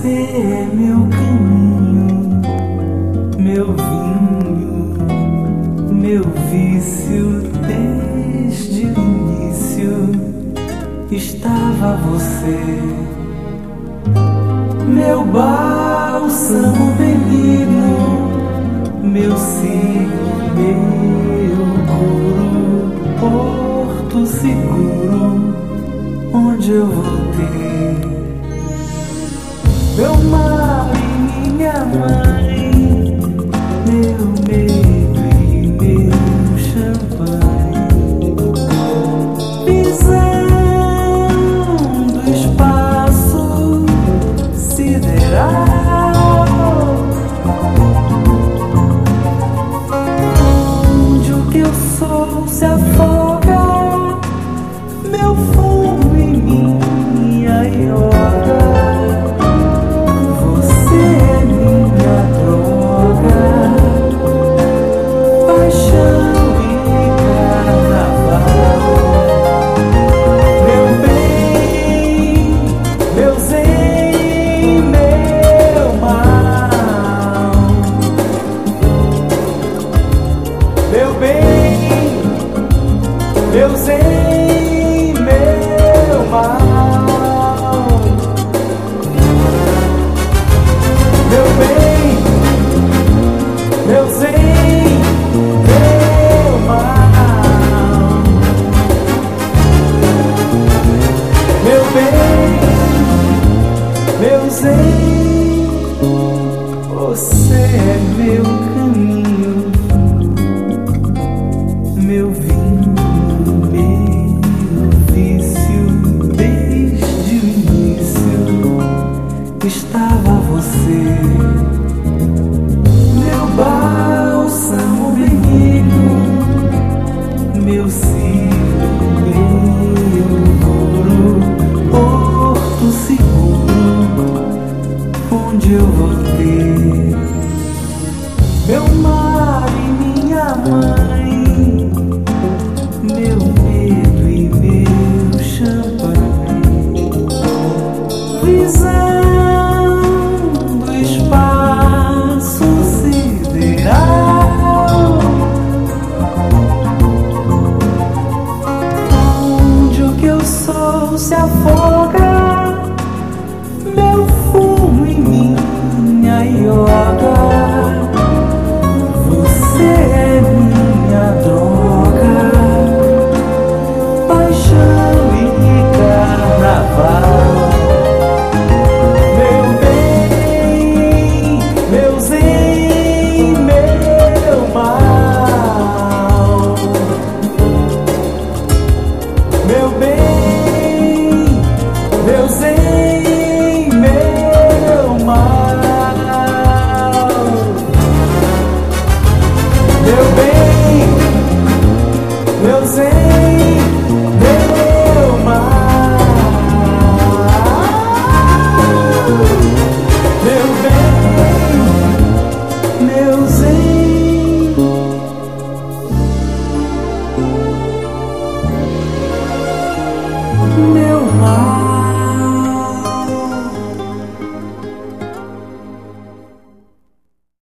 Você é meu caminho, meu vinho, meu vício. Desde o início estava você, meu bálsamo benigno, meu signo, meu coro, porto seguro, onde eu voltei. Meu mar e minha mãe, meu medo e meu champanhe, visão do espaço sideral, onde o que eu sou se afoga, meu fumo e minha yoga. Meu zen, meu mal, meu bem, meu zen, meu mal, meu bem, meu zen, você é meu caminho, meu vinho, estava você.